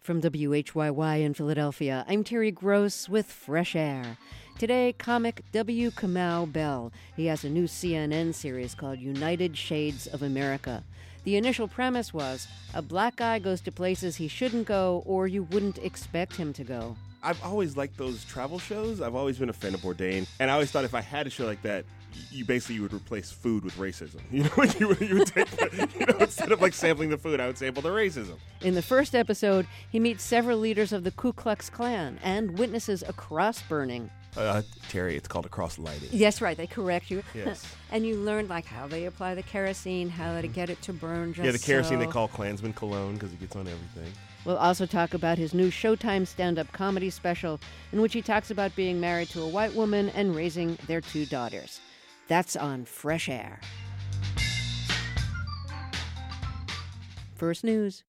From WHYY in Philadelphia, I'm Terry Gross with Fresh Air. Today, comic W. Kamau Bell. He has a new CNN series called United Shades of America. The initial premise was a black guy goes to places he shouldn't go or you wouldn't expect him to go. I've always liked those travel shows. I've always been a fan of Bourdain. And I always thought if I had a show like that, you would replace food with racism. You would take, instead of like sampling the food, I would sample the racism. In the first episode, he meets several leaders of the Ku Klux Klan and witnesses a cross burning. Terry, it's called a cross lighting. Yes, right. They correct you. Yes. And you learn like how they apply the kerosene, how to get it to burn just Yeah, the kerosene so. they call Klansman cologne because it gets on everything. We'll also talk about his new Showtime stand-up comedy special in which he talks about being married to a white woman and raising their 2 daughters. That's on Fresh Air. First News.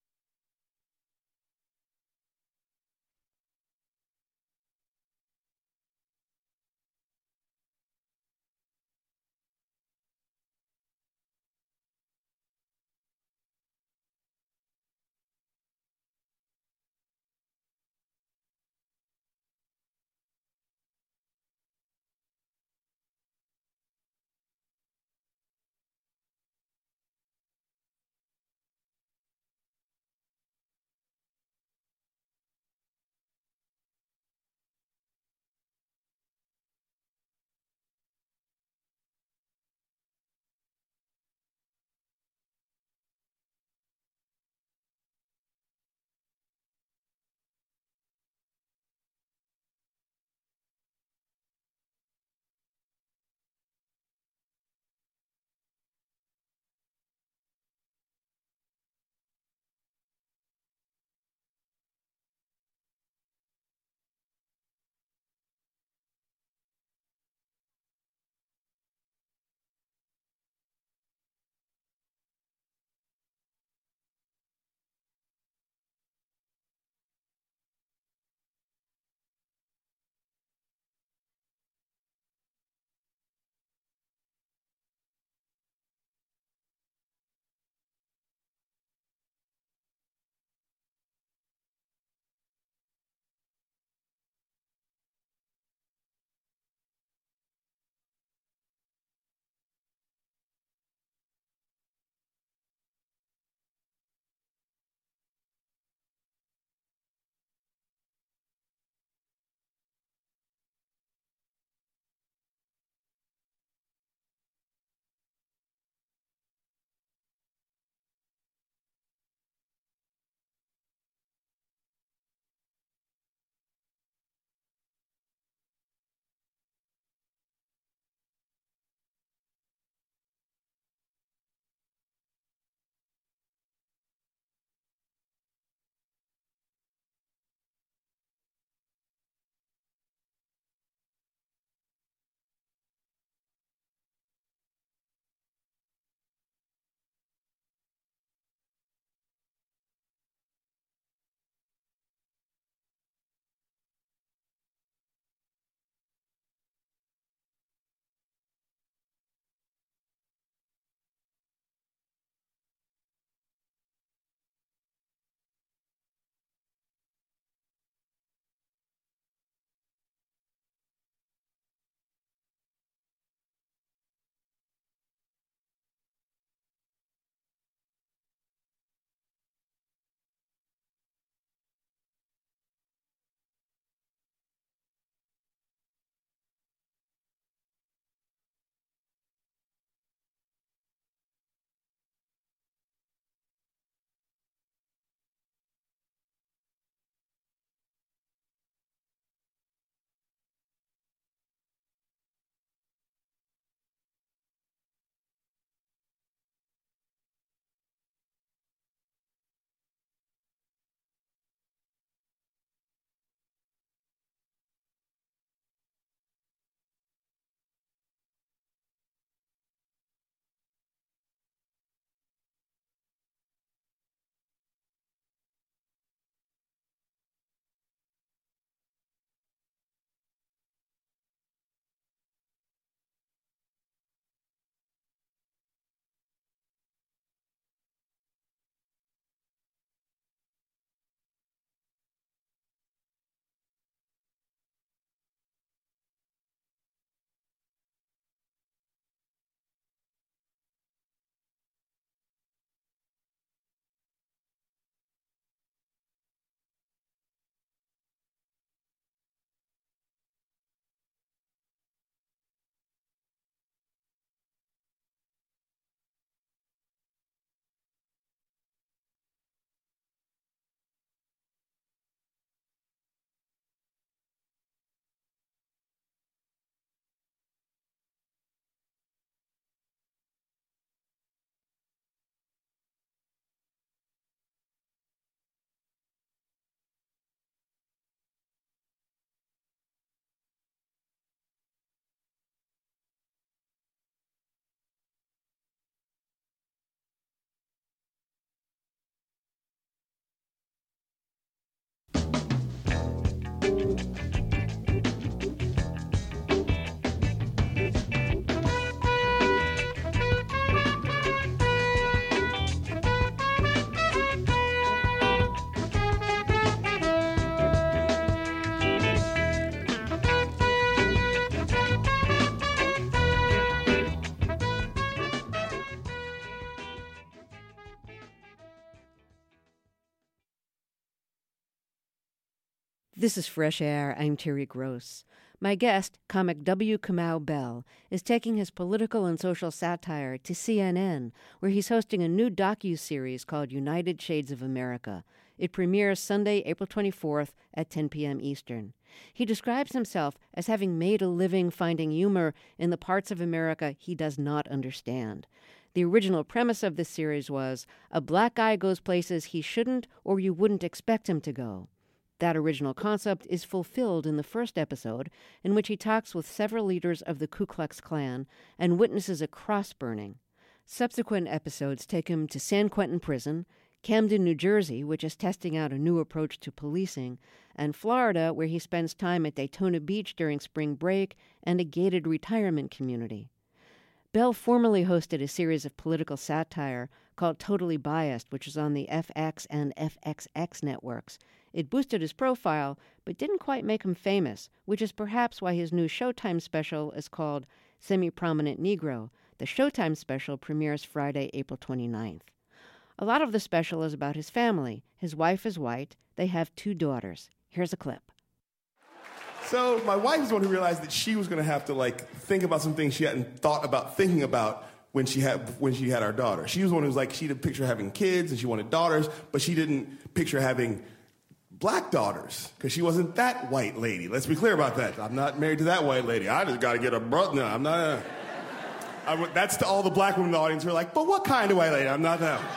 This is Fresh Air. I'm Terry Gross. My guest, comic W. Kamau Bell, is taking his political and social satire to CNN, where he's hosting a new docu-series called United Shades of America. It premieres Sunday, April 24th at 10 p.m. Eastern. He describes himself as having made a living finding humor in the parts of America he does not understand. The original premise of this series was a black guy goes places he shouldn't or you wouldn't expect him to go. That original concept is fulfilled in the first episode, in which he talks with several leaders of the Ku Klux Klan and witnesses a cross burning. Subsequent episodes take him to San Quentin Prison, Camden, New Jersey, which is testing out a new approach to policing, and Florida, where he spends time at Daytona Beach during spring break and a gated retirement community. Bell formerly hosted a series of political satire called Totally Biased, which is on the FX and FXX networks. It boosted his profile, but didn't quite make him famous, which is perhaps why his new Showtime special is called Semi-Prominent Negro. The Showtime special premieres Friday, April 29th. A lot of the special is about his family. His wife is white. They have 2 daughters. Here's a clip. So my wife is the one who realized that she was going to have to think about some things she hadn't thought about thinking about when she had our daughter. She was the one who was she didn't picture having kids and she wanted daughters, but she didn't picture having black daughters because she wasn't that white lady. Let's be clear about that. I'm not married to that white lady. I just got to get a brother. No, I'm not. That's to all the black women in the audience who are like, but what kind of white lady? I'm not that.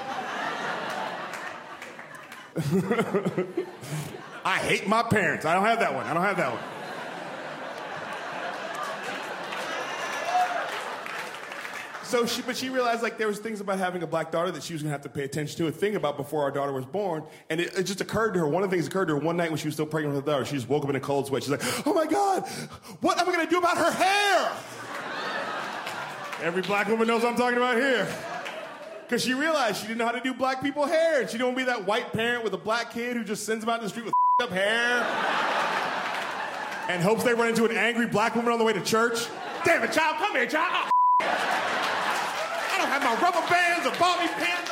I hate my parents. I don't have that one. But she realized there was things about having a black daughter that she was going to have to pay attention to and think about before our daughter was born. And it just occurred to her. One of the things occurred to her one night when she was still pregnant with her daughter. She just woke up in a cold sweat. She's like, oh my God, what am I going to do about her hair? Every black woman knows what I'm talking about here. Because she realized she didn't know how to do black people hair. And she didn't want to be that white parent with a black kid who just sends them out in the street with up hair and hopes they run into an angry black woman on the way to church. Damn it, child, come here, child. Oh, I don't have my rubber bands or bobby pins.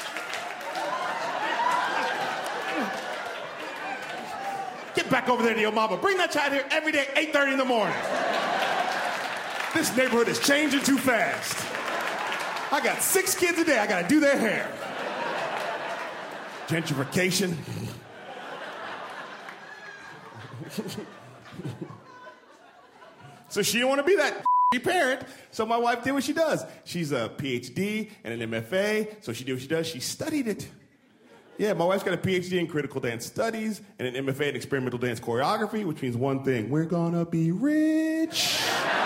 Get back over there to your mama. Bring that child here every day, 8:30 in the morning. This neighborhood is changing too fast. I got 6 kids a day. I got to do their hair. Gentrification. So she didn't want to be that parent. So my wife did what she does. She's a PhD and an MFA. So she did what she does. She studied it. Yeah, my wife's got a PhD in critical dance studies and an MFA in experimental dance choreography, which means one thing: we're gonna be rich.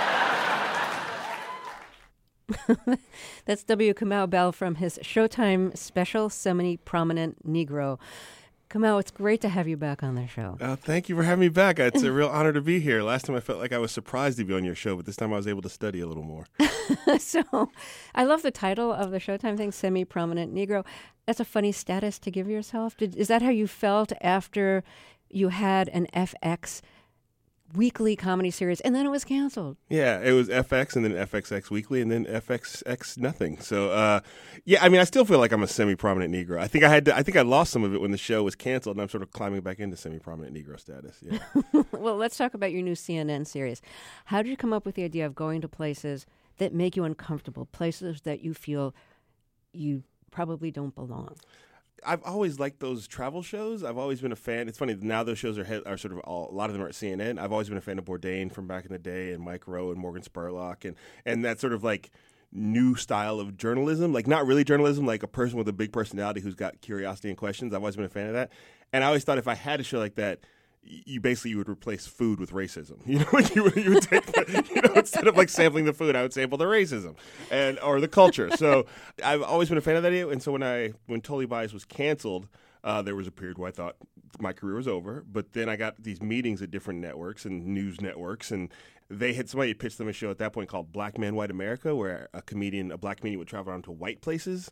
That's W. Kamau Bell from his Showtime special, Semi-Prominent Negro. Kamau, it's great to have you back on the show. Thank you for having me back. It's a real honor to be here. Last time I felt like I was surprised to be on your show, but this time I was able to study a little more. So I love the title of the Showtime thing, Semi-Prominent Negro. That's a funny status to give yourself. Is that how you felt after you had an FX weekly comedy series, and then it was canceled? Yeah, it was FX and then FXX Weekly and then FXX nothing. So, yeah, I mean, I still feel like I'm a semi-prominent Negro. I think I lost some of it when the show was canceled, and I'm sort of climbing back into semi-prominent Negro status. Yeah. Well, let's talk about your new CNN series. How did you come up with the idea of going to places that make you uncomfortable, places that you feel you probably don't belong? I've always liked those travel shows. I've always been a fan. It's funny, now those shows are sort of a lot of them are at CNN. I've always been a fan of Bourdain from back in the day, and Mike Rowe and Morgan Spurlock, and that sort of new style of journalism, not really journalism, like a person with a big personality who's got curiosity and questions. I've always been a fan of that. And I always thought if I had a show like that, you would replace food with racism. You would take instead of sampling the food, I would sample the racism or the culture. So I've always been a fan of that idea. And so when Totally Biased was canceled, there was a period where I thought my career was over. But then I got these meetings at different networks and news networks, and somebody had pitched them a show at that point called Black Man, White America, where a black comedian would travel around to white places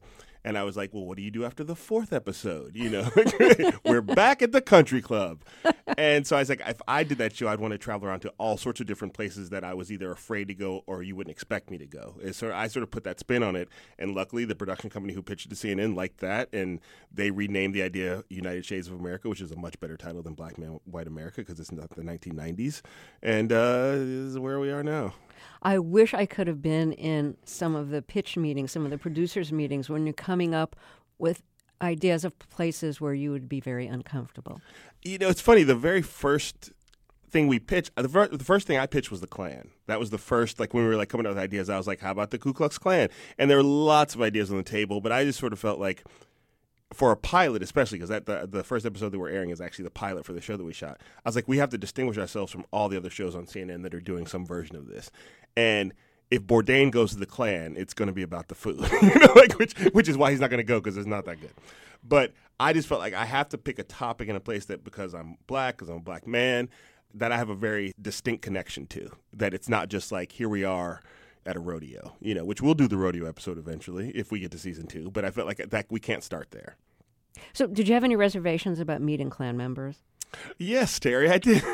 And I was like, well, what do you do after the 4th episode? You know, we're back at the country club. And so I was like, if I did that show, I'd want to travel around to all sorts of different places that I was either afraid to go or you wouldn't expect me to go. And so I sort of put that spin on it. And luckily, the production company who pitched it to CNN liked that. And they renamed the idea United Shades of America, which is a much better title than Black Man, White America, because it's not the 1990s. And this is where we are now. I wish I could have been in some of the pitch meetings, some of the producers' meetings, when you're coming up with ideas of places where you would be very uncomfortable. You know, it's funny. The very first thing we pitched, the first thing I pitched was the Klan. That was the first, like when we were like coming up with ideas, I was like, how about the Ku Klux Klan? And there were lots of ideas on the table, but I just sort of felt like, for a pilot especially, because the first episode that we're airing is actually the pilot for the show that we shot, I was like, we have to distinguish ourselves from all the other shows on CNN that are doing some version of this. And if Bourdain goes to the Klan, it's going to be about the food, which is why he's not going to go, because it's not that good. But I just felt like I have to pick a topic in a place that, because I'm black, because I'm a black man, that I have a very distinct connection to, that it's not just like, here we are at a rodeo, you know, which we'll do the rodeo episode eventually if we get to season 2. But I felt like that we can't start there. So did you have any reservations about meeting Klan members? Yes, Terry, I did.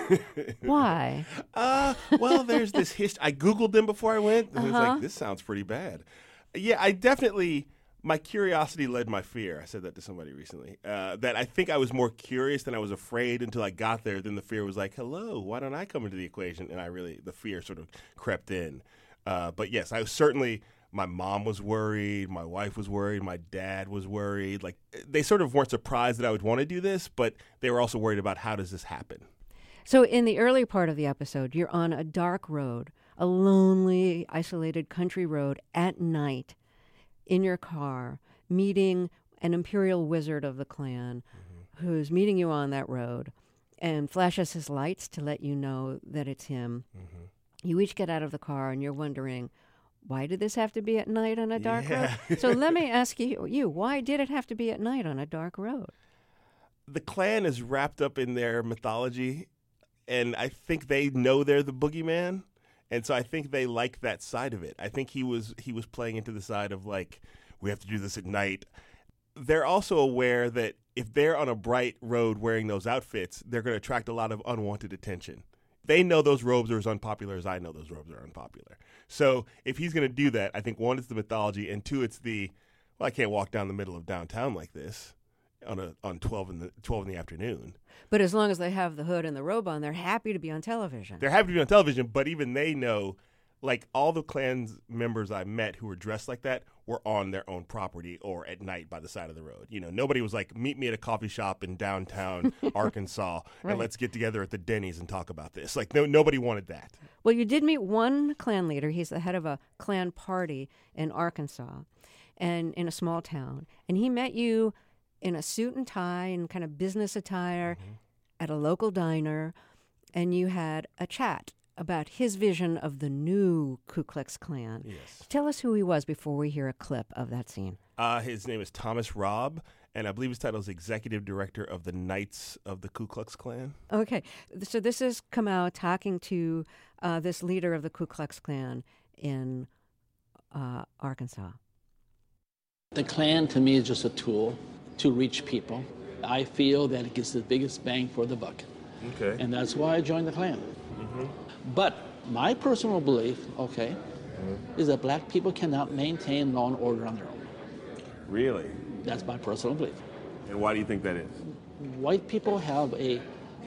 Why? Well, there's this history. I Googled them before I went, and I was like, this sounds pretty bad. Yeah, I definitely, my curiosity led my fear. I said that to somebody recently, that I think I was more curious than I was afraid until I got there. Then the fear was like, hello, why don't I come into the equation? And the fear sort of crept in. But yes, I was certainly, my mom was worried, my wife was worried, my dad was worried. Like, they sort of weren't surprised that I would want to do this, but they were also worried about, how does this happen? So in the early part of the episode, you're on a dark road, a lonely, isolated country road at night in your car, meeting an imperial wizard of the Klan who's meeting you on that road and flashes his lights to let you know that it's him. Mm-hmm. You each get out of the car and you're wondering, why did this have to be at night on a dark road? So let me ask you, why did it have to be at night on a dark road? The Klan is wrapped up in their mythology, and I think they know they're the boogeyman, and so I think they like that side of it. I think he was playing into the side of, like, we have to do this at night. They're also aware that if they're on a bright road wearing those outfits, they're going to attract a lot of unwanted attention. They know those robes are as unpopular as I know those robes are unpopular. So if he's going to do that, I think, one, it's the mythology, and two, it's I can't walk down the middle of downtown like this on 12 in the afternoon. But as long as they have the hood and the robe on, they're happy to be on television. They're happy to be on television, but even they know, like, all the Klan members I met who were dressed like that were on their own property or at night by the side of the road. You know, nobody was like, meet me at a coffee shop in downtown Arkansas and let's get together at the Denny's and talk about this. Like, nobody wanted that. Well, you did meet one Klan leader. He's the head of a Klan party in Arkansas and in a small town. And he met you in a suit and tie and kind of business attire at a local diner, and you had a chat about his vision of the new Ku Klux Klan. Yes. Tell us who he was before we hear a clip of that scene. His name is Thomas Robb, and I believe his title is Executive Director of the Knights of the Ku Klux Klan. Okay, so this is Kamau talking to this leader of the Ku Klux Klan in Arkansas. The Klan, to me, is just a tool to reach people. I feel that it gets the biggest bang for the buck. Okay. And that's why I joined the Klan. But my personal belief, is that black people cannot maintain law and order on their own. Really? That's my personal belief. And why do you think that is? White people have an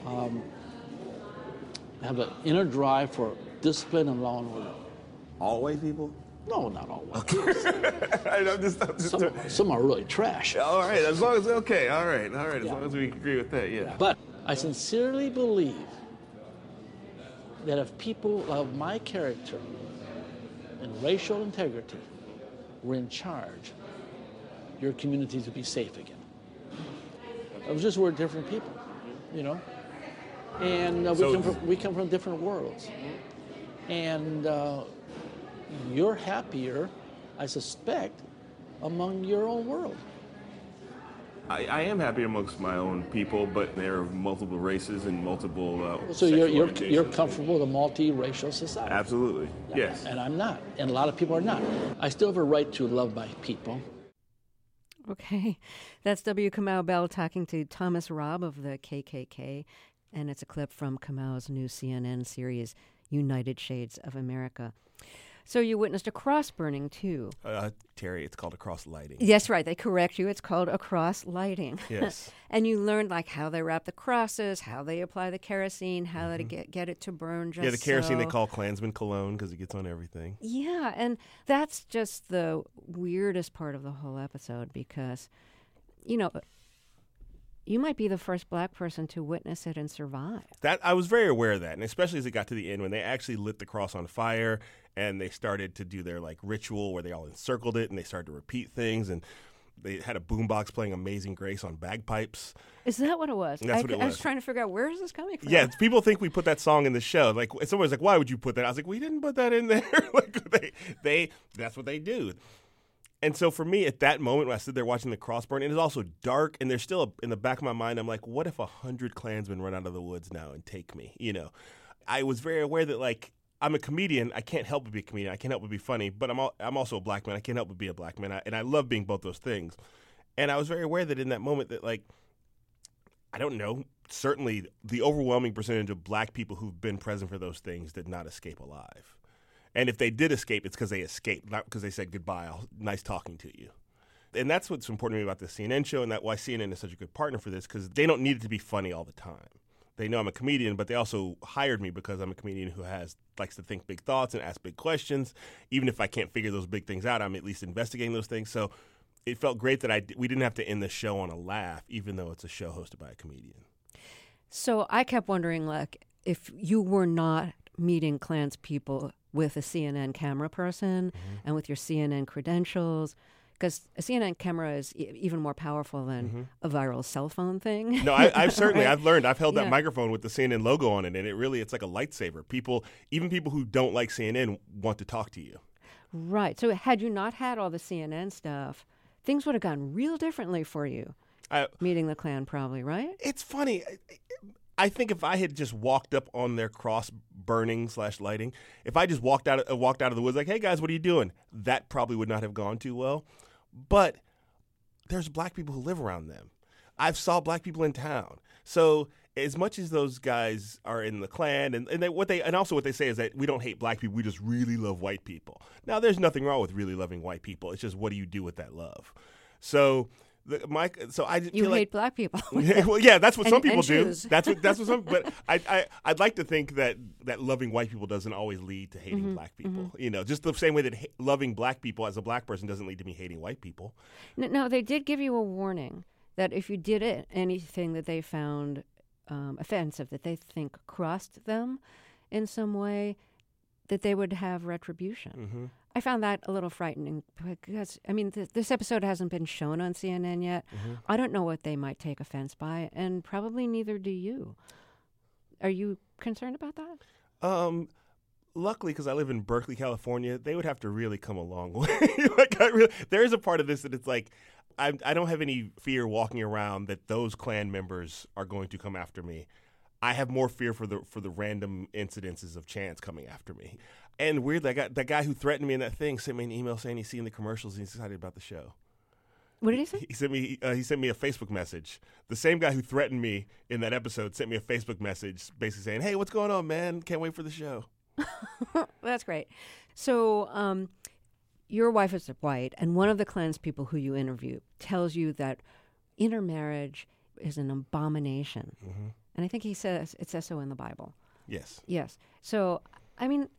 inner drive for discipline and law and order. All white people? No, not all white. Okay. Some are really trash. All right, as long as, okay, all right, as long as we agree with that, yeah. But I sincerely believe that if people of my character and racial integrity were in charge, your communities would be safe again. It was just we're different people, you know? And we come from different worlds. And you're happier, I suspect, among your own world. I am happy amongst my own people, but there are multiple races and multiple so you're comfortable with a multi-racial society? Absolutely, yes. And I'm not, and a lot of people are not. I still have a right to love my people. Okay. That's W. Kamau Bell talking to Thomas Robb of the KKK. And it's a clip from Kamau's new CNN series, United Shades of America. So you witnessed a cross burning, too. Terry, it's called a cross lighting. Yes, right. They correct you. It's called a cross lighting. Yes. And you learned like how they wrap the crosses, how they apply the kerosene, how to get it to burn just The kerosene so. they call Klansman cologne because it gets on everything. Yeah, and that's just the weirdest part of the whole episode because, you know, you might be the first black person to witness it and survive. That I was very aware of that, and especially as it got to the end when they actually lit the cross on fire and they started to do their like ritual where they all encircled it and they started to repeat things and they had a boombox playing Amazing Grace on bagpipes. Is that what it was? That's what it was. I was trying to figure out where is this coming from? Yeah, people think we put that song in the show. Like someone's like, "Why would you put that?" I was like, "We didn't put that in there." Like they that's what they do. And so for me, at that moment when I stood there watching the cross burn, it is also dark, and there's still in the back of my mind, I'm like, what if 100 Klansmen run out of the woods now and take me? You know, I was very aware that like I'm a comedian. I can't help but be a comedian. I can't help but be funny. But I'm also a black man. I can't help but be a black man. And I love being both those things. And I was very aware that in that moment that like I don't know. Certainly, the overwhelming percentage of black people who've been present for those things did not escape alive. And if they did escape, it's because they escaped, not because they said goodbye. Nice talking to you. And that's what's important to me about the CNN show, and that's why CNN is such a good partner for this, because they don't need it to be funny all the time. They know I'm a comedian, but they also hired me because I'm a comedian who likes to think big thoughts and ask big questions. Even if I can't figure those big things out, I'm at least investigating those things. So it felt great that we didn't have to end the show on a laugh, even though it's a show hosted by a comedian. So I kept wondering, like, if you were not meeting Klans people with a CNN camera person and with your CNN credentials, because a CNN camera is even more powerful than a viral cell phone thing. No, I've certainly, Right? I've learned. I've held that Yeah. microphone with the CNN logo on it, and it's like a lightsaber. Even people who don't like CNN want to talk to you. Right. So had you not had all the CNN stuff, things would have gone real differently for you. Meeting the Klan, probably, right? It's funny. I think if I had just walked up on their cross burning / lighting, if I just walked out of the woods like, "Hey guys, what are you doing?" That probably would not have gone too well. But there's black people who live around them. I've saw black people in town. So as much as those guys are in the Klan, and also what they say is that we don't hate black people, we just really love white people. Now there's nothing wrong with really loving white people. It's just what do you do with that love? So. You hate black people. Well, yeah, that's what some people do. Jews. That's what some. But I'd like to think that loving white people doesn't always lead to hating black people. You know, just the same way that loving black people as a black person doesn't lead to me hating white people. No, they did give you a warning that if you did anything that they found offensive, that they think crossed them in some way, that they would have retribution. I found that a little frightening because, I mean, this episode hasn't been shown on CNN yet. I don't know what they might take offense by, and probably neither do you. Are you concerned about that? Luckily, because I live in Berkeley, California, they would have to really come a long way. There is a part of this that it's like, I don't have any fear walking around that those Klan members are going to come after me. I have more fear for the random incidences of chance coming after me. And weirdly, that guy who threatened me in that thing sent me an email saying he's seen the commercials and he's excited about the show. What did he say? He sent me a Facebook message. The same guy who threatened me in that episode sent me a Facebook message basically saying, "Hey, what's going on, man? Can't wait for the show." That's great. So your wife is white, and one of the Klan's people who you interview tells you that intermarriage is an abomination. And I think it says so in the Bible. Yes. Yes. So, I mean,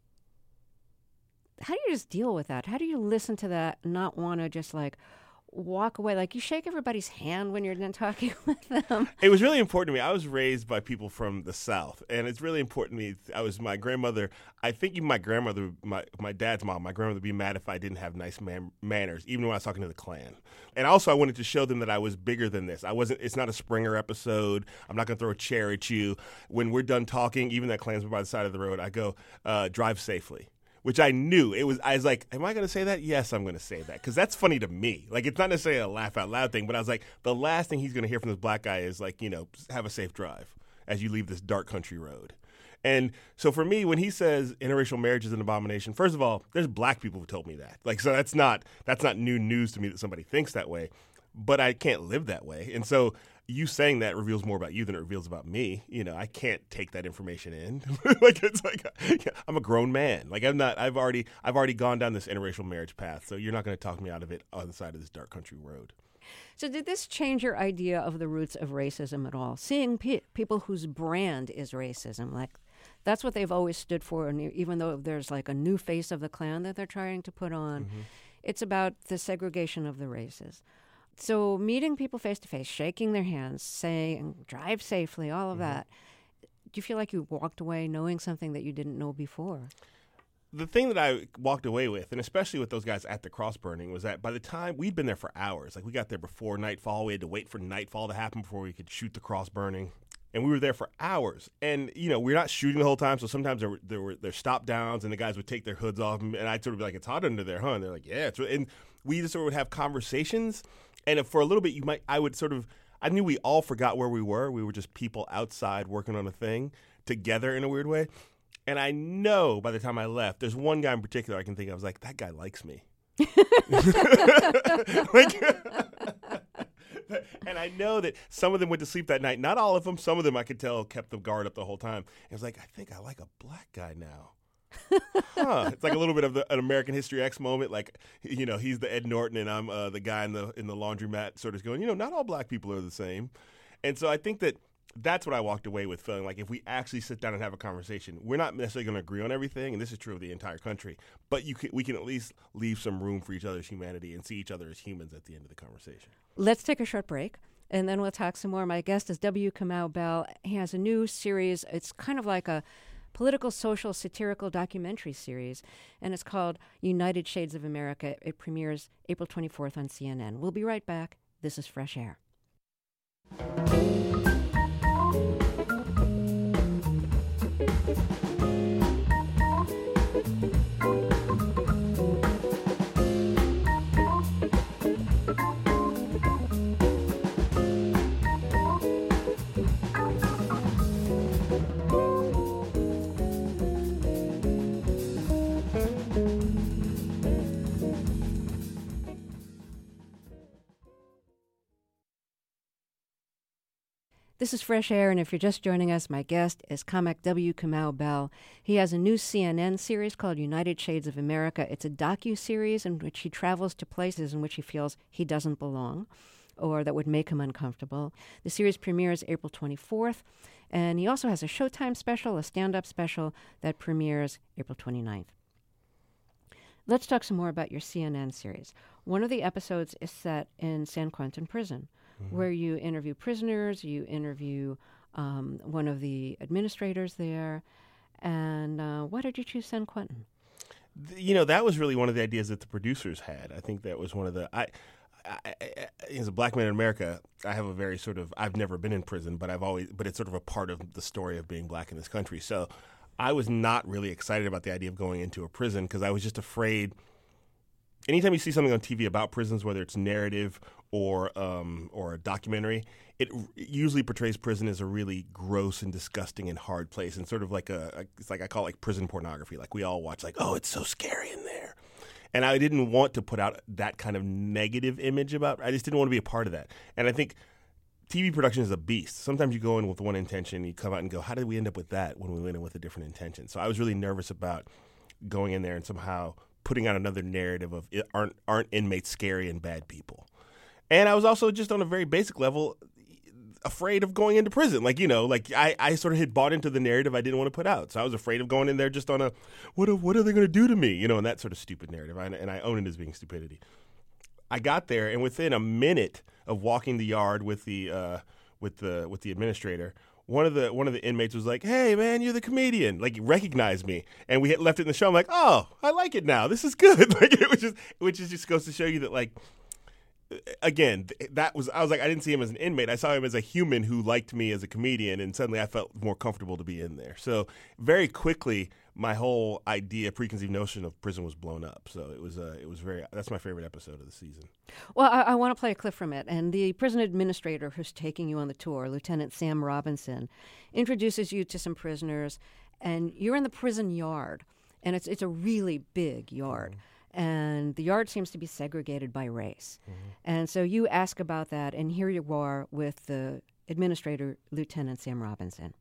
how do you just deal with that? How do you listen to that and not want to just like walk away? Like you shake everybody's hand when you're done talking with them. It was really important to me. I was raised by people from the South, and it's really important to me. My grandmother, I think even my grandmother, my dad's mom, my grandmother would be mad if I didn't have nice manners, even when I was talking to the Klan. And also I wanted to show them that I was bigger than this. It's not a Springer episode. I'm not going to throw a chair at you. When we're done talking, even that Klansman by the side of the road, I go, drive safely. Which I knew. I was like, am I going to say that? Yes, I'm going to say that. Because that's funny to me. Like, it's not necessarily a laugh out loud thing, but I was like, the last thing he's going to hear from this black guy is like, have a safe drive as you leave this dark country road. And so for me, when he says interracial marriage is an abomination, first of all, there's black people who told me that. Like, so that's not new news to me that somebody thinks that way. But I can't live that way. And so you saying that reveals more about you than it reveals about me. You know, I can't take that information in. I'm a grown man. Like, I've already gone down this interracial marriage path. So you're not going to talk me out of it on the side of this dark country road. So did this change your idea of the roots of racism at all? Seeing people whose brand is racism, like that's what they've always stood for. And even though there's like a new face of the Klan that they're trying to put on, it's about the segregation of the races. So meeting people face to face, shaking their hands, saying, drive safely, all of that. Do you feel like you walked away knowing something that you didn't know before? The thing that I walked away with, and especially with those guys at the cross burning, was that by the time we'd been there for hours, like we got there before nightfall, we had to wait for nightfall to happen before we could shoot the cross burning. And we were there for hours. And, you know, we're not shooting the whole time. So sometimes there's stop downs and the guys would take their hoods off. And I'd sort of be like, it's hot under there, huh? And they're like, yeah. And we just sort of would have conversations. And if for a little bit, I knew we all forgot where we were. We were just people outside working on a thing together in a weird way. And I know by the time I left, there's one guy in particular I can think of. I was like, that guy likes me. And I know that some of them went to sleep that night. Not all of them. Some of them I could tell kept the guard up the whole time. And I was like, I think I like a black guy now. It's like a little bit of an American History X moment. Like, you know, he's the Ed Norton and I'm the guy in the laundromat sort of going, you know, not all black people are the same. And so I think that's what I walked away with, feeling like if we actually sit down and have a conversation, we're not necessarily going to agree on everything, and this is true of the entire country, but we can at least leave some room for each other's humanity and see each other as humans at the end of the conversation. Let's take a short break, and then we'll talk some more. My guest is W. Kamau Bell. He has a new series. It's kind of like a political, social, satirical documentary series, and it's called United Shades of America. It premieres April 24th on CNN. We'll be right back. This is Fresh Air. This is Fresh Air, and if you're just joining us, my guest is comic W. Kamau Bell. He has a new CNN series called United Shades of America. It's a docu-series in which he travels to places in which he feels he doesn't belong or that would make him uncomfortable. The series premieres April 24th, and he also has a Showtime special, a stand-up special, that premieres April 29th. Let's talk some more about your CNN series. One of the episodes is set in San Quentin Prison, where you interview prisoners, you interview one of the administrators there. And why did you choose San Quentin? You know, that was really one of the ideas that the producers had. I think that was one of the... as a black man in America, I have a very sort of... I've never been in prison, but it's sort of a part of the story of being black in this country. So I was not really excited about the idea of going into a prison because I was just afraid... Anytime you see something on TV about prisons, whether it's narrative or a documentary, it usually portrays prison as a really gross and disgusting and hard place, and sort of like it's like I call it like prison pornography. Like we all watch, like, oh, it's so scary in there, and I didn't want to put out that kind of negative image about. I just didn't want to be a part of that, and I think TV production is a beast. Sometimes you go in with one intention, you come out and go, how did we end up with that when we went in with a different intention? So I was really nervous about going in there and somehow putting out another narrative of aren't inmates scary and bad people. And I was also just on a very basic level afraid of going into prison. Like, you know, like I sort of had bought into the narrative I didn't want to put out. So I was afraid of going in there just on a, what are they going to do to me? You know, and that sort of stupid narrative. And I own it as being stupidity. I got there, and within a minute of walking the yard with the administrator, one of the inmates was like, "Hey, man, you're the comedian." Like, he recognized me, and we had left it in the show. I'm like, "Oh, I like it now. This is good." Like, which just goes to show you that, like, again, I was like, I didn't see him as an inmate. I saw him as a human who liked me as a comedian, and suddenly I felt more comfortable to be in there. So very quickly, my whole preconceived notion of prison was blown up. So it was that's my favorite episode of the season. Well, I want to play a clip from it. And the prison administrator who's taking you on the tour, Lieutenant Sam Robinson, introduces you to some prisoners and you're in the prison yard, and it's a really big yard. And the yard seems to be segregated by race. And so you ask about that, and here you are with the administrator, Lieutenant Sam Robinson.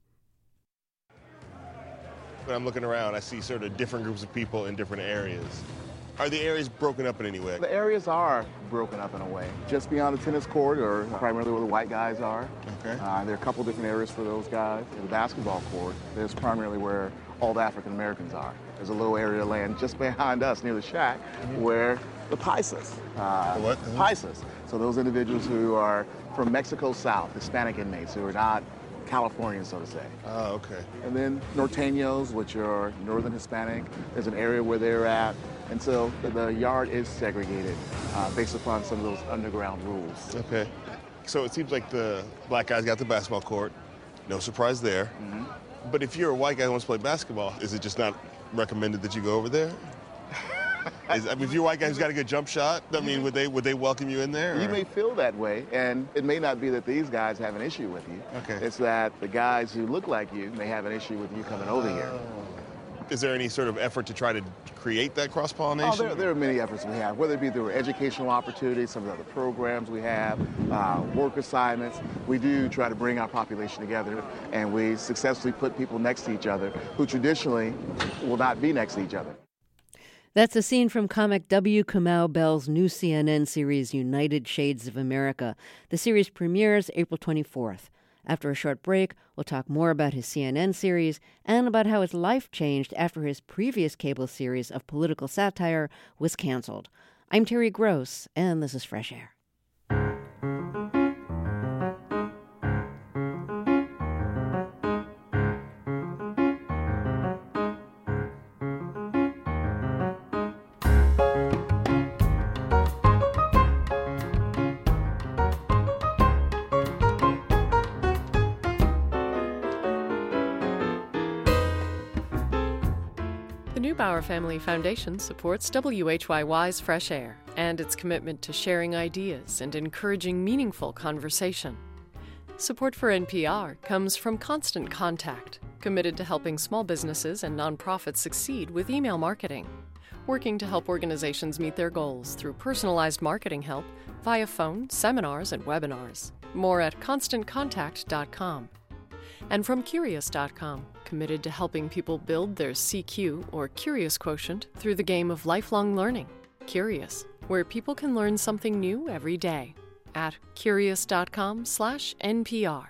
When I'm looking around, I see sort of different groups of people in different areas. Are the areas broken up in any way? The areas are broken up in a way. Just beyond the tennis court, or primarily where the white guys are. Okay. There are a couple different areas for those guys. In the basketball court, there's primarily where all the African Americans are. There's a little area of land just behind us near the shack where the paisas. What? Paisas. So those individuals who are from Mexico South, Hispanic inmates who are not Californians, so to say. Oh, okay. And then Norteños, which are Northern Hispanic, there's an area where they're at. And so the yard is segregated based upon some of those underground rules. Okay. So it seems like the black guys got the basketball court. No surprise there. But if you're a white guy who wants to play basketball, is it just not recommended that you go over there? If you're a white guy who's got a good jump shot, I mean, would they welcome you in there? You may feel that way, and it may not be that these guys have an issue with you. Okay. It's that the guys who look like you may have an issue with you coming over here. Is there any sort of effort to try to create that cross-pollination? Oh, there are many efforts we have, whether it be through educational opportunities, some of the other programs we have, work assignments. We do try to bring our population together, and we successfully put people next to each other who traditionally will not be next to each other. That's a scene from comic W. Kamau Bell's new CNN series, United Shades of America. The series premieres April 24th. After a short break, we'll talk more about his CNN series and about how his life changed after his previous cable series of political satire was canceled. I'm Terry Gross, and this is Fresh Air. Neubauer Family Foundation supports WHYY's Fresh Air and its commitment to sharing ideas and encouraging meaningful conversation. Support for NPR comes from Constant Contact, committed to helping small businesses and nonprofits succeed with email marketing, working to help organizations meet their goals through personalized marketing help via phone, seminars, and webinars. More at ConstantContact.com. And from Curious.com, committed to helping people build their CQ, or Curious Quotient, through the game of lifelong learning. Curious, where people can learn something new every day. At Curious.com/NPR.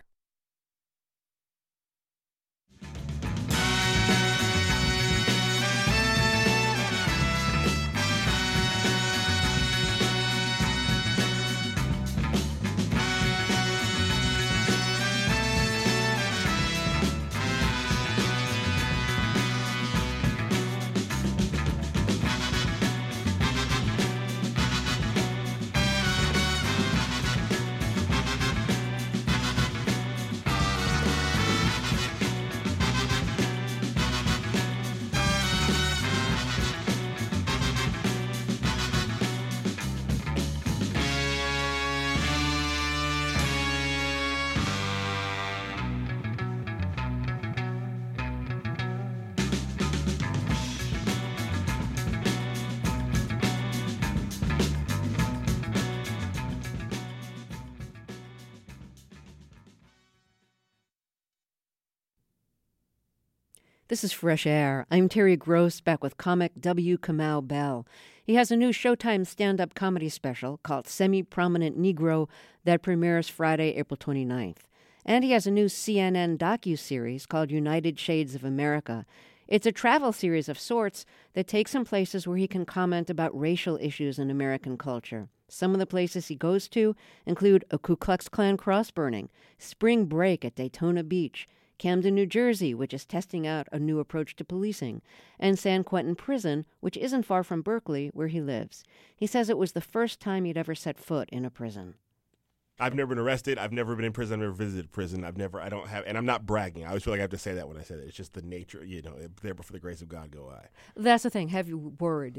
This is Fresh Air. I'm Terry Gross, back with comic W. Kamau Bell. He has a new Showtime stand-up comedy special called Semi-Prominent Negro that premieres Friday, April 29th. And he has a new CNN docu-series called United Shades of America. It's a travel series of sorts that takes him places where he can comment about racial issues in American culture. Some of the places he goes to include a Ku Klux Klan cross-burning, spring break at Daytona Beach, Camden, New Jersey, which is testing out a new approach to policing, and San Quentin Prison, which isn't far from Berkeley, where he lives. He says it was the first time he'd ever set foot in a prison. I've never been arrested. I've never been in prison. I've never visited prison. and I'm not bragging. I always feel like I have to say that when I say that. It's just the nature, there before the grace of God go I. That's the thing. Have you worried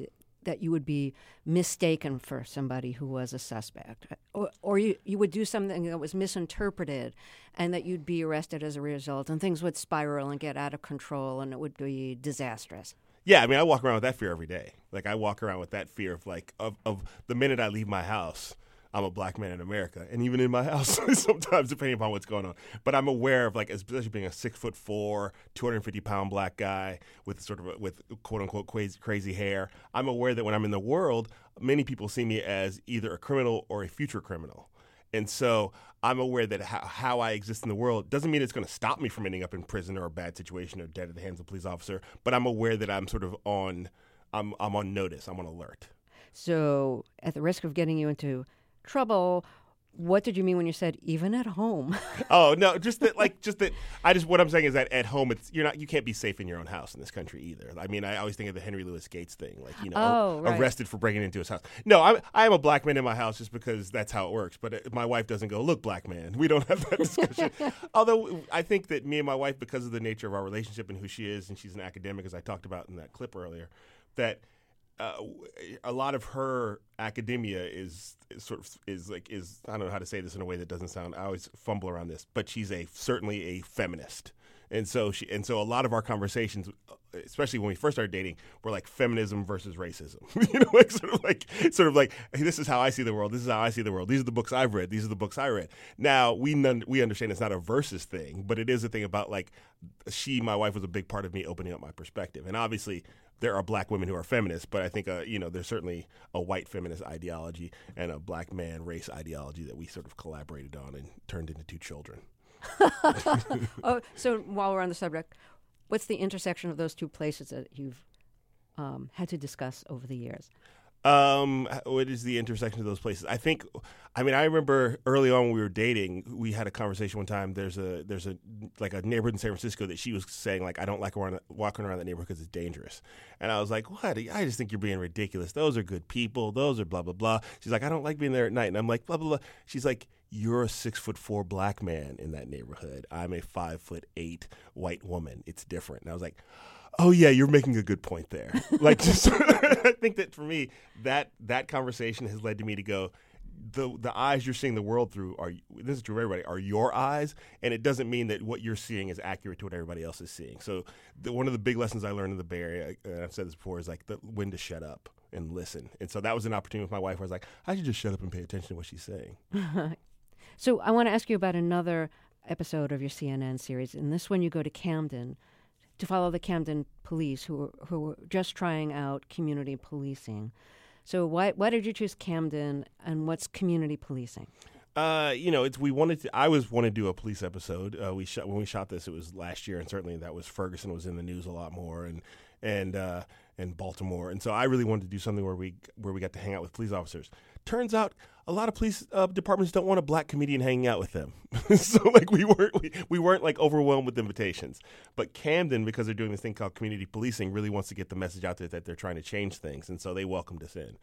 that you would be mistaken for somebody who was a suspect, or you would do something that was misinterpreted, and that you'd be arrested as a result, and things would spiral and get out of control, and it would be disastrous. Yeah, I mean, I walk around with that fear every day. Like, I walk around with that fear of of the minute I leave my house, I'm a black man in America, and even in my house sometimes, depending upon what's going on. But I'm aware of, like, especially being a 6'4", 250-pound black guy with quote unquote crazy hair. I'm aware that when I'm in the world, many people see me as either a criminal or a future criminal, and so I'm aware that how I exist in the world doesn't mean it's going to stop me from ending up in prison or a bad situation or dead at the hands of a police officer. But I'm aware that I'm sort of on notice. I'm on alert. So, at the risk of getting you into trouble, what did you mean when you said even at home? Oh no, what I'm saying is that at home you can't be safe in your own house in this country either. I mean, I always think of the Henry Louis Gates thing, like, right. Arrested for breaking into his house. No, I am a black man in my house just because that's how it works. But my wife doesn't go, look, black man. We don't have that discussion. Although I think that me and my wife, because of the nature of our relationship and who she is, and she's an academic, as I talked about in that clip earlier, that a lot of her academia is I don't know how to say this in a way that doesn't sound. I always fumble around this, but she's certainly a feminist, and so a lot of our conversations, especially when we first started dating, were like feminism versus racism. Sort of like hey, this is how I see the world. This is how I see the world. These are the books I've read. These are the books I read. Now we understand it's not a versus thing, but it is a thing about like my wife was a big part of me opening up my perspective, and obviously there are black women who are feminists, but I think there's certainly a white feminist ideology and a black man race ideology that we sort of collaborated on and turned into two children. Oh, so while we're on the subject, what's the intersection of those two places that you've had to discuss over the years? What is the intersection of those places? I remember early on when we were dating, we had a conversation one time. There's a neighborhood in San Francisco that she was saying, like, I don't like walking around that neighborhood because it's dangerous. And I was like, what? I just think you're being ridiculous. Those are good people. Those are blah, blah, blah. She's like, I don't like being there at night. And I'm like, blah, blah, blah. She's like, you're a 6'4" black man in that neighborhood. I'm a 5'8" white woman. It's different. And I was like, oh yeah, you're making a good point there. Like, just, I think that for me, that conversation has led to me to go, the eyes you're seeing the world through this is true for everybody, are your eyes, and it doesn't mean that what you're seeing is accurate to what everybody else is seeing. So one of the big lessons I learned in the Bay Area, and I've said this before, is like when to shut up and listen. And so that was an opportunity with my wife where I was like, I should just shut up and pay attention to what she's saying. So I want to ask you about another episode of your CNN series. In this one, you go to Camden to follow the Camden police who were just trying out community policing. So why did you choose Camden, and what's community policing? I wanted to do a police episode. When we shot this, it was last year, and certainly Ferguson was in the news a lot more, and Baltimore, and so I really wanted to do something where we got to hang out with police officers. Turns out a lot of police departments don't want a black comedian hanging out with them, so like we weren't like overwhelmed with invitations. But Camden, because they're doing this thing called community policing, really wants to get the message out there that they're trying to change things, and so they welcomed us in.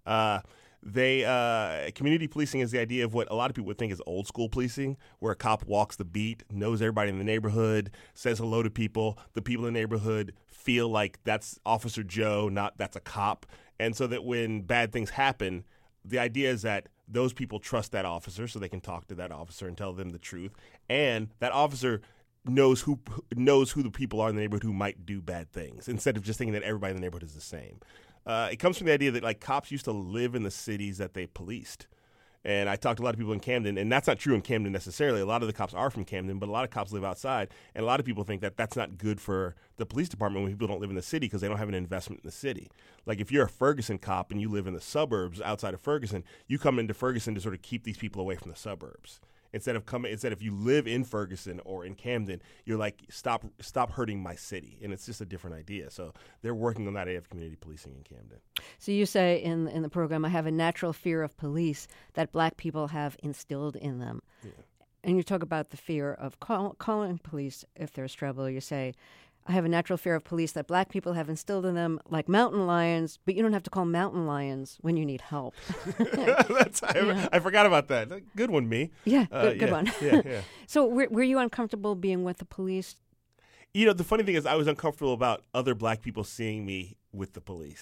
Community policing is the idea of what a lot of people would think is old school policing, where a cop walks the beat, knows everybody in the neighborhood, says hello to people. The people in the neighborhood feel like that's Officer Joe, not that's a cop. And so that when bad things happen, the idea is that those people trust that officer so they can talk to that officer and tell them the truth. And that officer knows who the people are in the neighborhood who might do bad things, instead of just thinking that everybody in the neighborhood is the same. It comes from the idea that like cops used to live in the cities that they policed. And I talked to a lot of people in Camden, and that's not true in Camden necessarily. A lot of the cops are from Camden, but a lot of cops live outside. And a lot of people think that that's not good for the police department when people don't live in the city because they don't have an investment in the city. Like if you're a Ferguson cop and you live in the suburbs outside of Ferguson, you come into Ferguson to sort of keep these people away from the suburbs. Instead of you live in Ferguson or in Camden, you're like, stop hurting my city. And it's just a different idea. So they're working on that idea of community policing in Camden. So you say in the program, I have a natural fear of police that black people have instilled in them. Yeah. And you talk about the fear of calling police if there's trouble. You say, I have a natural fear of police that black people have instilled in them, like mountain lions, but you don't have to call mountain lions when you need help. I forgot about that. Good one, me. Yeah, good one. Yeah. So were you uncomfortable being with the police? The funny thing is I was uncomfortable about other black people seeing me with the police.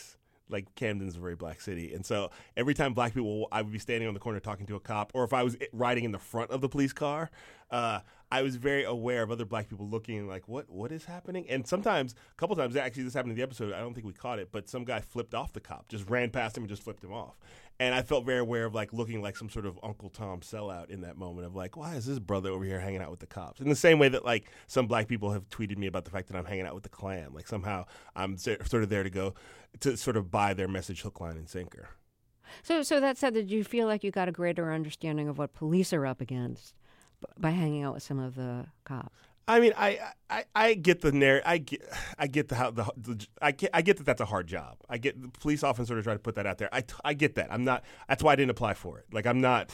Like Camden's a very black city, and so every time black people, I would be standing on the corner talking to a cop, or if I was riding in the front of the police car, I was very aware of other black people looking like, what is happening? And sometimes, a couple times, actually this happened in the episode, I don't think we caught it, but some guy flipped off the cop, just ran past him and just flipped him off. And I felt very aware of like looking like some sort of Uncle Tom sellout in that moment of like, why is this brother over here hanging out with the cops? In the same way that like some black people have tweeted me about the fact that I'm hanging out with the Klan. Like somehow I'm sort of there to go to sort of buy their message hook, line, and sinker. So that said, did you feel like you got a greater understanding of what police are up against by hanging out with some of the cops? I mean, I get the narrative. I get I get that that's a hard job. I get the police often sort of try to put that out there. I get that. I'm not. That's why I didn't apply for it. Like I'm not.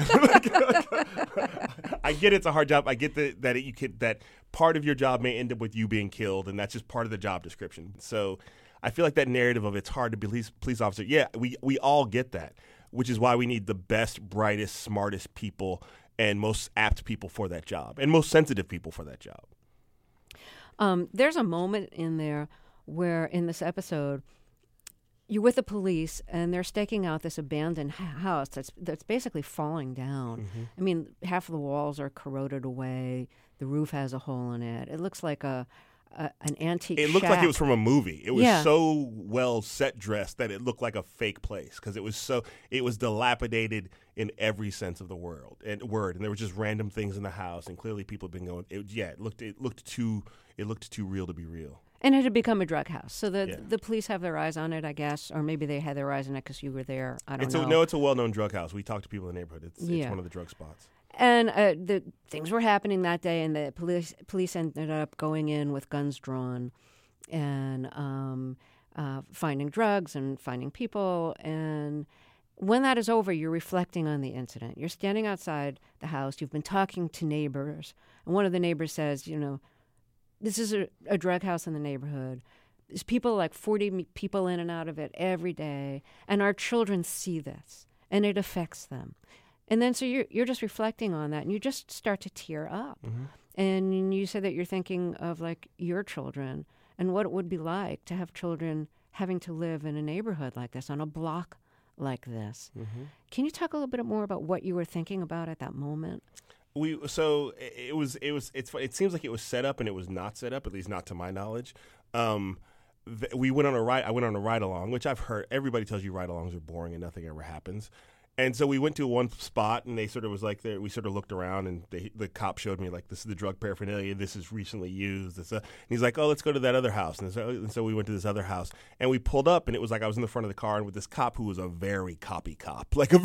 I get it's a hard job. I get that part of your job may end up with you being killed, and that's just part of the job description. So I feel like that narrative of it's hard to be police officer. Yeah, we all get that, which is why we need the best, brightest, smartest people and most apt people for that job, and most sensitive people for that job. There's a moment in there where, in this episode, you're with the police, and they're staking out this abandoned house that's basically falling down. Mm-hmm. I mean, half of the walls are corroded away. The roof has a hole in it. It looks like an antique shack. It looked like it was from a movie. It was so well set dressed that it looked like a fake place because it was dilapidated in every sense of the word. And there were just random things in the house, and clearly people had been going. It looked too real to be real. And it had become a drug house, so the police have their eyes on it, I guess, or maybe they had their eyes on it because you were there. I don't know. No, it's a well-known drug house. We talked to people in the neighborhood. It's one of the drug spots. And the things were happening that day, and the police ended up going in with guns drawn and finding drugs and finding people. And when that is over, you're reflecting on the incident. You're standing outside the house. You've been talking to neighbors. And one of the neighbors says, this is a drug house in the neighborhood. There's people, like 40 people in and out of it every day. And our children see this, and it affects them. And then so you're just reflecting on that, and you just start to tear up. Mm-hmm. And you said that you're thinking of like your children and what it would be like to have children having to live in a neighborhood like this, on a block like this. Mm-hmm. Can you talk a little bit more about what you were thinking about at that moment? It seems like it was set up and it was not set up, at least not to my knowledge. We went on a ride. I went on a ride along, which I've heard everybody tells you ride alongs are boring and nothing ever happens. And so we went to one spot, and they sort of was like there. We sort of looked around, and the cop showed me like, this is the drug paraphernalia. This is recently used. And he's like, oh, let's go to that other house. And so we went to this other house, and we pulled up, and it was like I was in the front of the car, and with this cop who was a very coppy cop, like a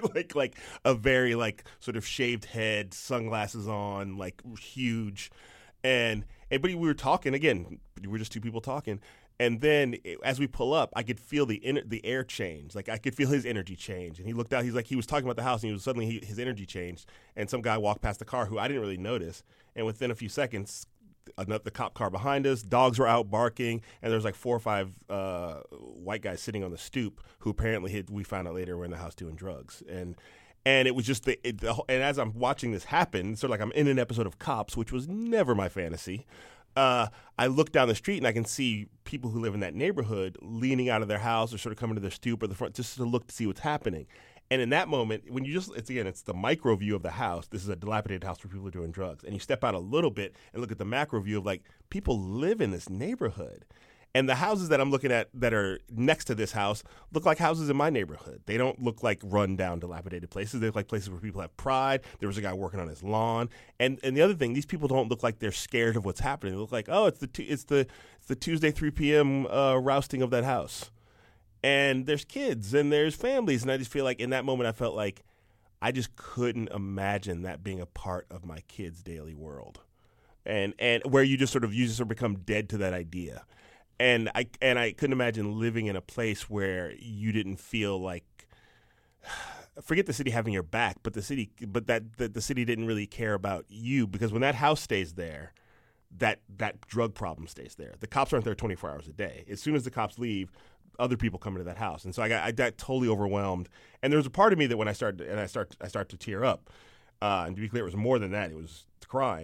very sort of shaved head, sunglasses on, like huge, but we were talking again. We were just two people talking. And then as we pull up, I could feel the air change. Like I could feel his energy change. And he looked out. He was talking about the house, and his energy changed. And some guy walked past the car who I didn't really notice. And within a few seconds, the cop car behind us, dogs were out barking, and there was like 4 or 5 white guys sitting on the stoop who apparently we found out later were in the house doing drugs. And it was just and as I'm watching this happen, sort of like I'm in an episode of Cops, which was never my fantasy. I look down the street and I can see people who live in that neighborhood leaning out of their house or sort of coming to their stoop or the front just to look to see what's happening. And in that moment, when it's the micro view of the house. This is a dilapidated house where people are doing drugs. And you step out a little bit and look at the macro view of like people live in this neighborhood. And the houses that I'm looking at that are next to this house look like houses in my neighborhood. They don't look like run-down, dilapidated places. They look like places where people have pride. There was a guy working on his lawn. And the other thing, these people don't look like they're scared of what's happening. They look like, oh, it's the Tuesday 3 p.m. Rousting of that house. And there's kids and there's families. And I just feel like in that moment I felt like I just couldn't imagine that being a part of my kids' daily world. And where you just sort of become dead to that idea. And I couldn't imagine living in a place where you didn't feel like, forget the city having your back, but the city didn't really care about you, because when that house stays there, that drug problem stays there. The cops aren't there 24 hours a day. As soon as the cops leave, other people come into that house, and so I got totally overwhelmed. And there was a part of me that when I start to tear up, and to be clear, it was more than that. It was crying.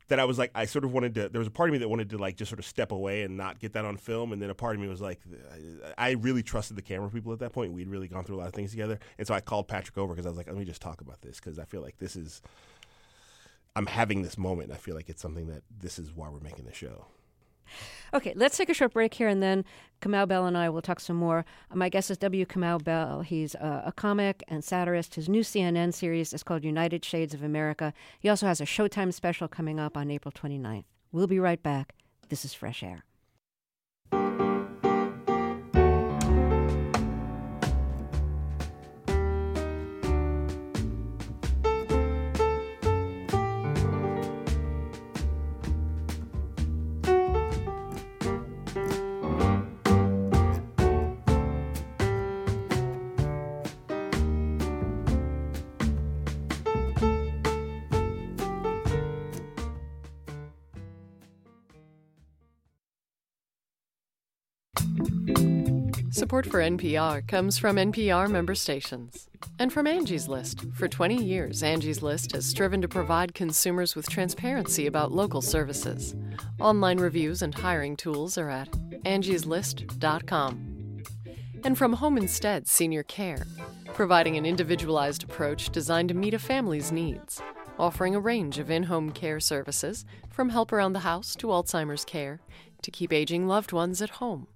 that I was like, I sort of wanted to, there was a part of me that wanted to like just sort of step away and not get that on film. And then a part of me was like, I really trusted the camera people at that point. We'd really gone through a lot of things together. And so I called Patrick over because I was like, let me just talk about this because I feel like I'm having this moment. And I feel like it's something that this is why we're making the show. Okay, let's take a short break here, and then Kamau Bell and I will talk some more. My guest is W. Kamau Bell. He's a comic and satirist. His new CNN series is called United Shades of America. He also has a Showtime special coming up on April 29th. We'll be right back. This is Fresh Air. Support for NPR comes from NPR member stations and from Angie's List. For 20 years, Angie's List has striven to provide consumers with transparency about local services. Online reviews and hiring tools are at angieslist.com. And from Home Instead Senior Care, providing an individualized approach designed to meet a family's needs, offering a range of in-home care services from help around the house to Alzheimer's care to keep aging loved ones at home.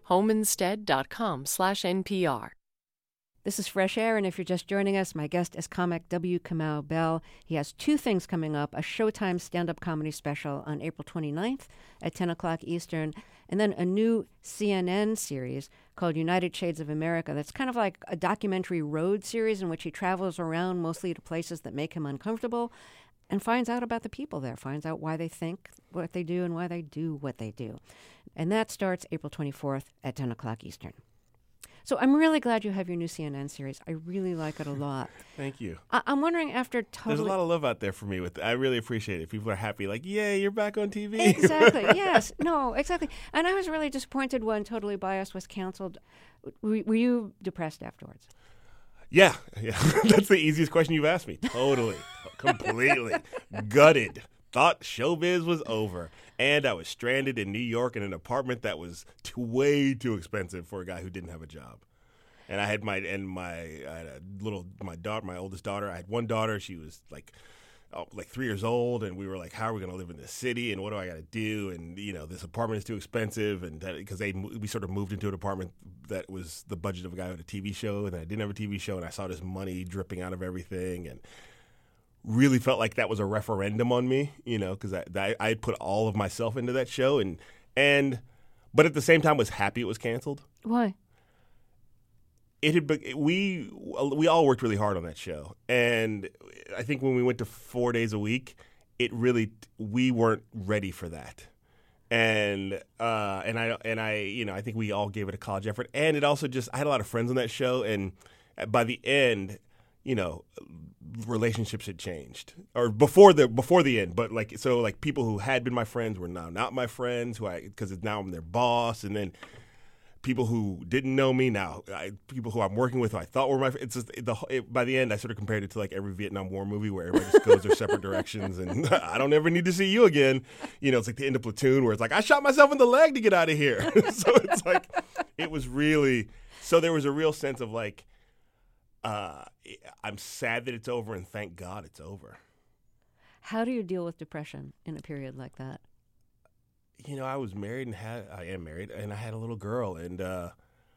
homeinstead.com/NPR. This is Fresh Air, and if you're just joining us, my guest is comic W. Kamau Bell. He has two things coming up, a Showtime stand-up comedy special on April 29th at 10 o'clock Eastern, and then a new CNN series called United Shades of America that's kind of like a documentary road series in which he travels around mostly to places that make him uncomfortable and finds out about the people there, finds out why they think what they do and why they do what they do. And that starts April 24th at 10 o'clock Eastern. So I'm really glad you have your new CNN series. I really like it a lot. Thank you. I'm wondering after totally... There's a lot of love out there for me. I really appreciate it. People are happy, like, yay, you're back on TV. Exactly. Yes. No, exactly. And I was really disappointed when Totally Biased was canceled. Were you depressed afterwards? Yeah. That's the easiest question you've asked me. Totally. Completely. Gutted. Thought showbiz was over. And I was stranded in New York in an apartment that was way too expensive for a guy who didn't have a job. And I had my oldest daughter. I had one daughter. She was like 3 years old, and we were like, how are we going to live in this city, and what do I got to do? And this apartment is too expensive, and because we sort of moved into an apartment that was the budget of a guy who had a TV show, and I didn't have a TV show, and I saw this money dripping out of everything, and really felt like that was a referendum on me, because I had put all of myself into that show, but at the same time was happy it was canceled. Why? We all worked really hard on that show, and I think when we went to 4 days a week, we weren't ready for that, and I think we all gave it a college effort, and it also I had a lot of friends on that show, and by the end, relationships had changed, or before the end, but people who had been my friends were now not my friends, because now I'm their boss, and then people who didn't know me now, people who I'm working with who I thought were my friends. By the end, I sort of compared it to like every Vietnam War movie where everybody just goes their separate directions, and I don't ever need to see you again. It's like the end of Platoon where it's like, I shot myself in the leg to get out of here. So it's like, it was really, so there was a real sense of like, I'm sad that it's over, and thank God it's over. How do you deal with depression in a period like that? I was married and I am married, and I had a little girl, and I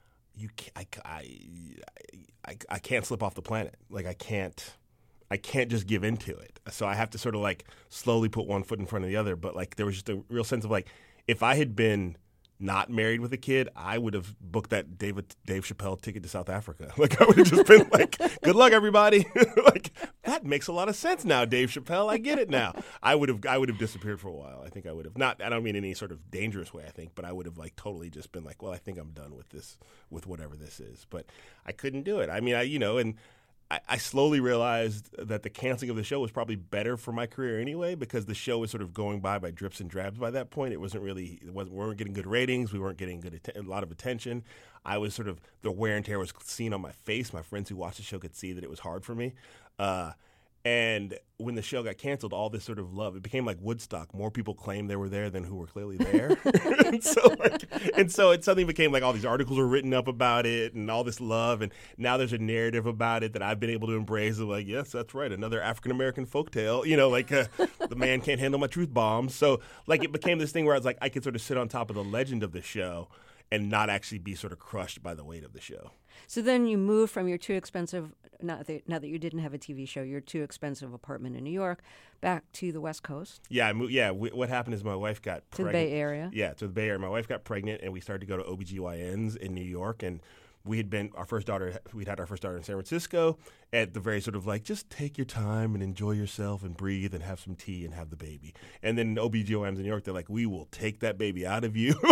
can't slip off the planet. Like I can't just give into it. So I have to sort of like slowly put one foot in front of the other. But like there was just a real sense of like, if I had been not married with a kid, I would have booked that Dave Chappelle ticket to South Africa. Like I would have just been like, good luck, everybody. Like that makes a lot of sense now, Dave Chappelle. I get it now. I would have disappeared for a while. I think I would have not. I don't mean in any sort of dangerous way. I think, but I would have like totally just been like, well, I think I'm done with this, with whatever this is. But I couldn't do it. I mean, I slowly realized that the canceling of the show was probably better for my career anyway, because the show was sort of going by drips and drabs by that point. We weren't getting good ratings. We weren't getting a lot of attention. I was sort of, the wear and tear was seen on my face. My friends who watched the show could see that it was hard for me. And when the show got canceled, all this sort of love, it became like Woodstock. More people claimed they were there than who were clearly there. and so it suddenly became like all these articles were written up about it and all this love. And now there's a narrative about it that I've been able to embrace of like, yes, that's right, another African-American folktale, the man can't handle my truth bombs. So like it became this thing where I was like, I could sort of sit on top of the legend of the show and not actually be sort of crushed by the weight of the show. So then you moved from your too expensive, now that you didn't have a TV show, your too expensive apartment in New York, back to the West Coast. Yeah, what happened is my wife got pregnant. To the Bay Area? Yeah, to the Bay Area. My wife got pregnant, and we started to go to OBGYNs in New York, and we'd had our first daughter in San Francisco at the very sort of like, just take your time and enjoy yourself and breathe and have some tea and have the baby. And then OBGYNs in New York, they're like, we will take that baby out of you.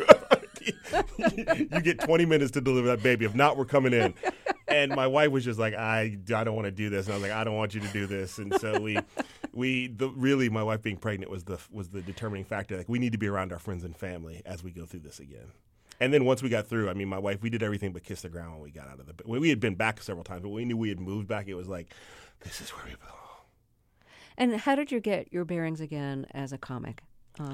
You get 20 minutes to deliver that baby. If not, we're coming in. And my wife was just like, I don't want to do this. And I was like, I don't want you to do this. And so really my wife being pregnant was the determining factor. Like, we need to be around our friends and family as we go through this again. And then once we got through, I mean, my wife, we did everything but kiss the ground when we got out of we had been back several times, but we knew we had moved back. It was like, this is where we belong. And how did you get your bearings again as a comic?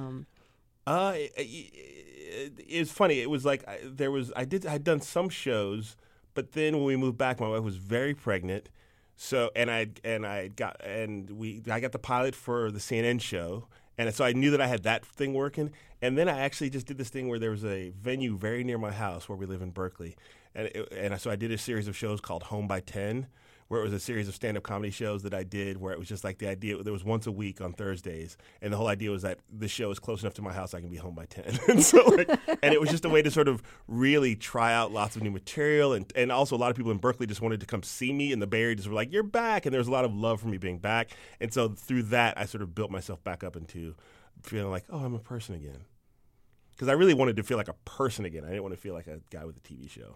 It's funny. It was like I'd done some shows, but then when we moved back, my wife was very pregnant. So I got the pilot for the CNN show, and so I knew that I had that thing working. And then I actually just did this thing where there was a venue very near my house where we live in Berkeley, and so I did a series of shows called Home by 10. Where it was a series of stand-up comedy shows that I did where it was just like the idea, there was once a week on Thursdays, and the whole idea was that the show is close enough to my house I can be home by 10. And it was just a way to sort of really try out lots of new material, and also a lot of people in Berkeley just wanted to come see me, and the Bay Area just were like, you're back, and there was a lot of love for me being back. And so through that, I sort of built myself back up into feeling like, oh, I'm a person again. Because I really wanted to feel like a person again. I didn't want to feel like a guy with a TV show.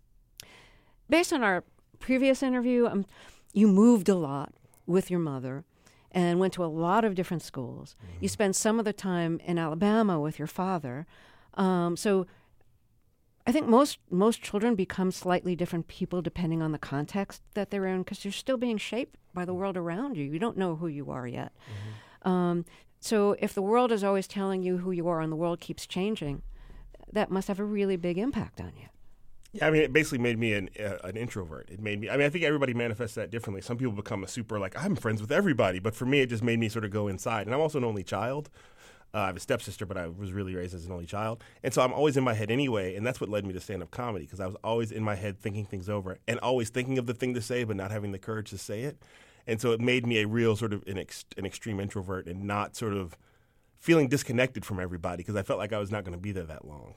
Based on our previous interview, you moved a lot with your mother and went to a lot of different schools. Mm-hmm. You spent some of the time in Alabama with your father. So I think most children become slightly different people depending on the context that they're in, because you're still being shaped by the world around you. You don't know who you are yet. Mm-hmm. So if the world is always telling you who you are and the world keeps changing, that must have a really big impact on you. Yeah, I mean, it basically made me an introvert. It made me, I mean, I think everybody manifests that differently. Some people become a super, like, I'm friends with everybody. But for me, it just made me sort of go inside. And I'm also an only child. I have a stepsister, but I was really raised as an only child. And so I'm always in my head anyway. And that's what led me to stand-up comedy, because I was always in my head thinking things over and always thinking of the thing to say, but not having the courage to say it. And so it made me a real sort of an extreme introvert and not sort of feeling disconnected from everybody, because I felt like I was not going to be there that long.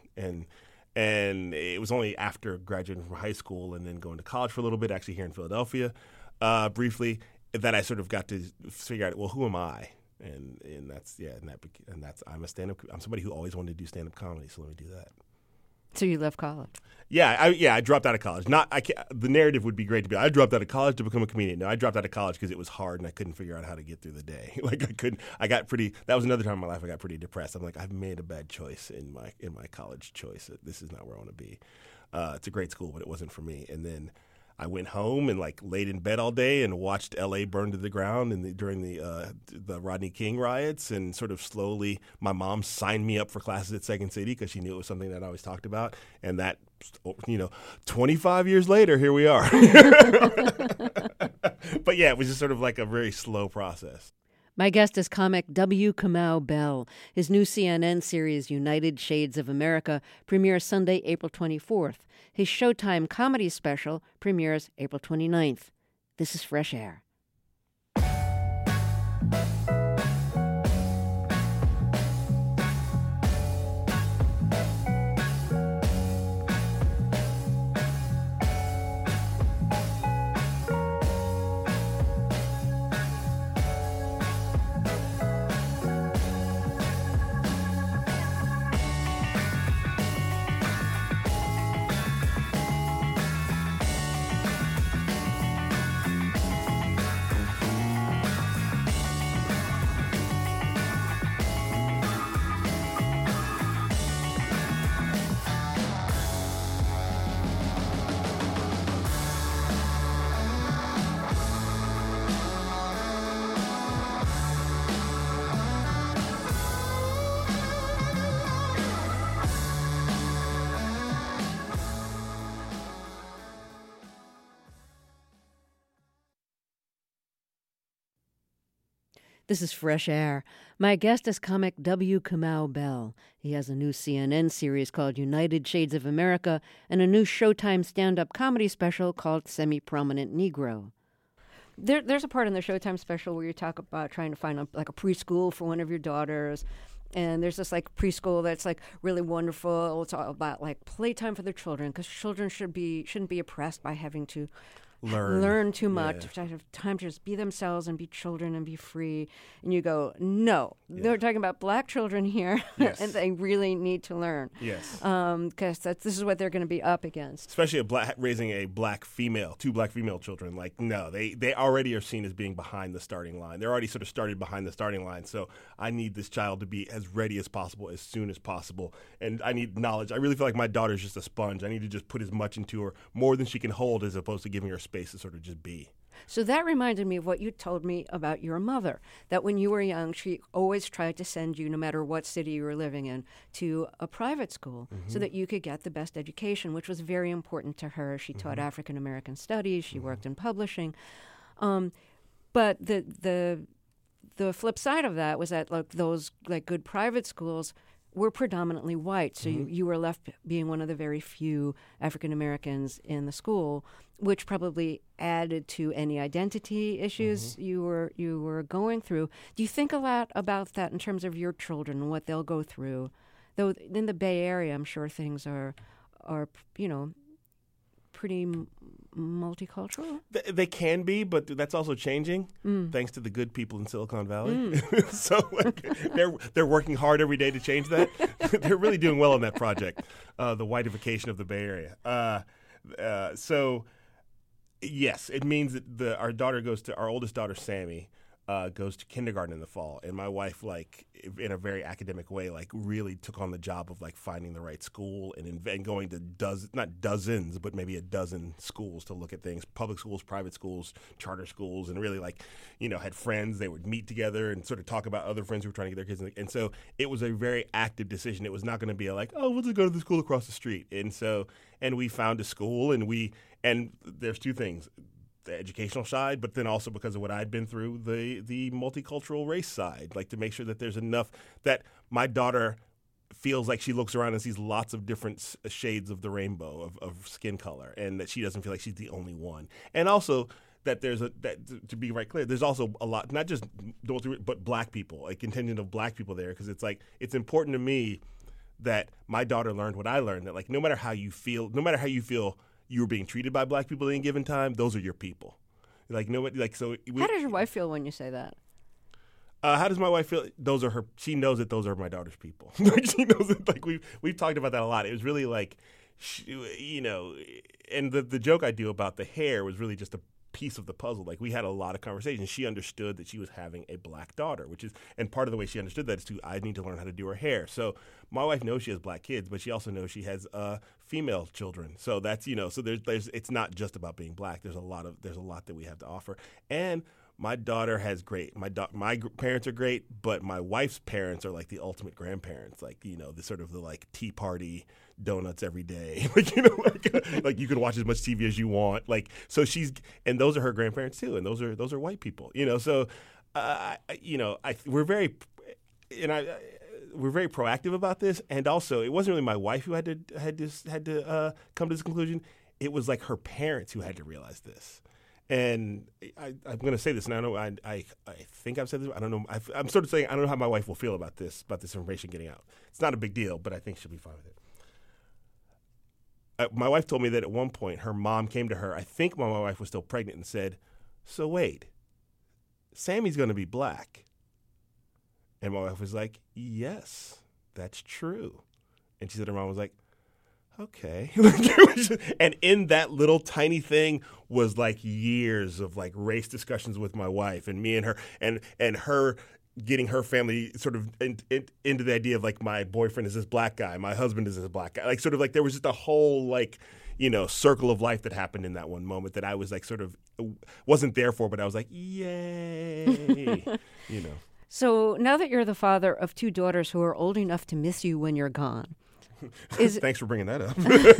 And it was only after graduating from high school and then going to college for a little bit, actually here in Philadelphia, briefly, that I sort of got to figure out, well, who am I? And that's I'm I'm somebody who always wanted to do stand-up comedy, so let me do that. So you left college? Yeah, I dropped out of college. The narrative would be great to be, I dropped out of college to become a comedian. No, I dropped out of college because it was hard and I couldn't figure out how to get through the day. That was another time in my life I got pretty depressed. I'm like, I've made a bad choice in my college choice. This is not where I want to be. It's a great school, but it wasn't for me. And then I went home and laid in bed all day and watched L.A. burn to the ground during the Rodney King riots, and sort of slowly my mom signed me up for classes at Second City because she knew it was something that I always talked about. And that, 25 years later, here we are. But yeah, it was just sort of like a very slow process. My guest is comic W. Kamau Bell. His new CNN series, United Shades of America, premieres Sunday, April 24th. His Showtime comedy special premieres April 29th. This is Fresh Air. This is Fresh Air. My guest is comic W. Kamau Bell. He has a new CNN series called United Shades of America and a new Showtime stand-up comedy special called Semi-Prominent Negro. There's a part in the Showtime special where you talk about trying to find a preschool for one of your daughters. And there's this preschool that's really wonderful. It's all about playtime for the children, because children shouldn't be oppressed by having to learn too much, to have time to just be themselves and be children and be free. And you go, no, they're talking about black children here, and they really need to learn. Yes. Because this is what they're going to be up against. Especially raising two black female children. No, they already are seen as being behind the starting line. They're already sort of started behind the starting line. So I need this child to be as ready as possible, as soon as possible. And I need knowledge. I really feel like my daughter's just a sponge. I need to just put as much into her, more than she can hold, as opposed to giving her space to sort of just be. So that reminded me of what you told me about your mother, that when you were young, she always tried to send you, no matter what city you were living in, to a private school so that you could get the best education, which was very important to her. She taught African American studies. She worked in publishing. But the flip side of that was that those good private schools were predominantly white, so you were left being one of the very few African Americans in the school, which probably added to any identity issues you were going through. Do you think a lot about that in terms of your children and what they'll go through? Though in the Bay Area, I'm sure things are pretty multicultural. They can be, but that's also changing thanks to the good people in Silicon Valley. So they're working hard every day to change that. They're really doing well on that project, the whiteification of the Bay Area. So yes, it means that our oldest daughter, Sammy, goes to kindergarten in the fall, and my wife, in a very academic way, really took on the job of finding the right school and going to not dozens, but maybe a dozen schools to look at things: public schools, private schools, charter schools, and really had friends. They would meet together and sort of talk about other friends who were trying to get their kids. And so it was a very active decision. It was not going to be we'll just go to the school across the street. And we found a school, and there's two things: the educational side, but then also, because of what I'd been through, the multicultural race side, to make sure that there's enough that my daughter feels like she looks around and sees lots of different shades of the rainbow of skin color, and that she doesn't feel like she's the only one. And also that to be right clear, there's also a lot, not just but black people, a contingent of black people there, because it's important to me that my daughter learned what I learned, that no matter how you feel you were being treated by black people at any given time, those are your people. Nobody, so. How does your wife feel when you say that? How does my wife feel? She knows that those are my daughter's people. She knows that. We've talked about that a lot. It was really and the joke I do about the hair was really just a piece of the puzzle. We had a lot of conversations. She understood that she was having a black daughter, and part of the way she understood that is I need to learn how to do her hair. So my wife knows she has black kids, but she also knows she has female children. So that's so there's it's not just about being black. There's a lot that we have to offer. And my daughter has my parents are great, but my wife's parents are the ultimate grandparents. The sort of the tea party, donuts every day. You can watch as much TV as you want. So and those are her grandparents too, and those are white people. So we're very proactive about this. And also, it wasn't really my wife who had to come to this conclusion. It was her parents who had to realize this. And I'm going to say this, and I know I think I've said this. I don't know. I'm sort of saying I don't know how my wife will feel about this information getting out. It's not a big deal, but I think she'll be fine with it. My wife told me that at one point her mom came to her, I think when my wife was still pregnant, and said, "So wait, Sammy's going to be black." And my wife was like, "Yes, that's true." And she said her mom was like, "Okay." And in that little tiny thing was years of race discussions with my wife and me and her, and her getting her family sort of into the idea of my boyfriend is this black guy, my husband is this black guy, there was just a whole circle of life that happened in that one moment that I was sort of wasn't there for, but I was yay. So now that you're the father of two daughters who are old enough to miss you when you're gone, thanks for bringing that up.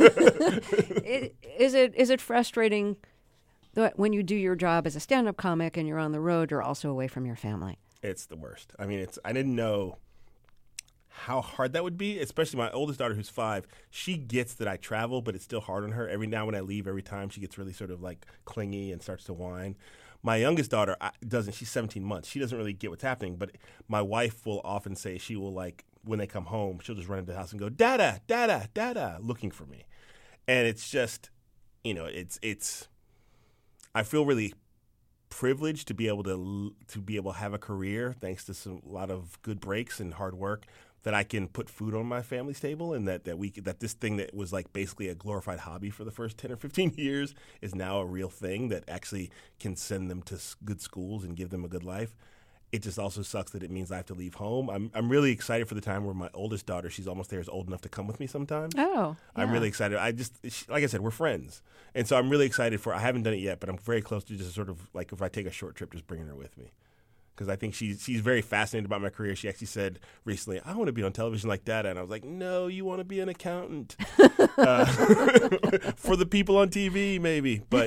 Is it frustrating that when you do your job as a stand-up comic and you're on the road, you're also away from your family? It's the worst. I mean, I didn't know how hard that would be, especially my oldest daughter who's 5. She gets that I travel, but it's still hard on her. Every now when I leave, every time she gets really sort of like clingy and starts to whine. My youngest daughter doesn't. She's 17 months. She doesn't really get what's happening, but my wife will often say she will, like, when they come home, she'll just run into the house and go, Dada, Dada, Dada, looking for me. And it's just, it's I feel really privileged to be able to have a career, thanks to a lot of good breaks and hard work, that I can put food on my family's table, and that this thing that was like basically a glorified hobby for the first 10 or 15 years is now a real thing that actually can send them to good schools and give them a good life. It just also sucks that it means I have to leave home. I'm really excited for the time where my oldest daughter, she's almost there, is old enough to come with me sometimes. Oh, yeah. I'm really excited. Like I said, we're friends. And so I'm really excited I haven't done it yet, but I'm very close to just sort of like, if I take a short trip, just bringing her with me. Because I think she's very fascinated about my career. She actually said recently, I want to be on television like Dada. And I was like, no, you want to be an accountant. For the people on TV, maybe. But,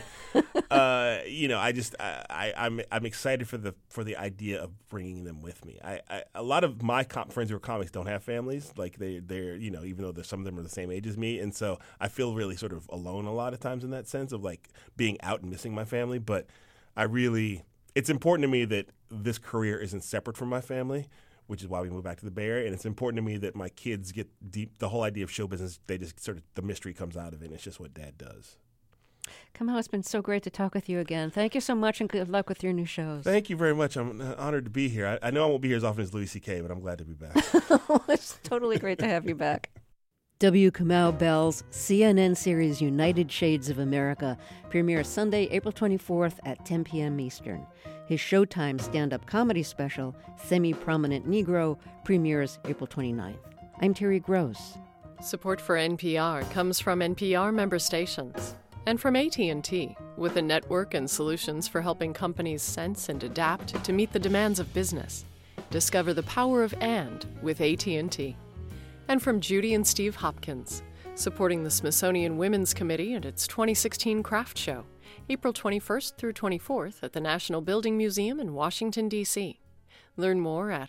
I'm excited for the idea of bringing them with me. A lot of my friends who are comics don't have families. Like they're even though some of them are the same age as me. And so I feel really sort of alone a lot of times in that sense of like being out and missing my family. But it's important to me that this career isn't separate from my family, which is why we moved back to the Bay Area. And it's important to me that my kids get deep. The whole idea of show business, they just sort of, the mystery comes out of it. And it's just what Dad does. Kamau, it's been so great to talk with you again. Thank you so much, and good luck with your new shows. Thank you very much. I'm honored to be here. I know I won't be here as often as Louis C.K., but I'm glad to be back. It's totally great to have you back. W. Kamau Bell's CNN series United Shades of America premieres Sunday, April 24th at 10 p.m. Eastern. His Showtime stand-up comedy special, Semi-Prominent Negro, premieres April 29th. I'm Terry Gross. Support for NPR comes from NPR member stations and from AT&T, with a network and solutions for helping companies sense and adapt to meet the demands of business. Discover the power of "and" with AT&T. And from Judy and Steve Hopkins, supporting the Smithsonian Women's Committee and its 2016 craft show, April 21st through 24th at the National Building Museum in Washington, D.C. Learn more at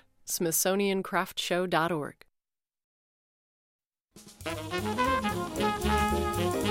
smithsoniancraftshow.org.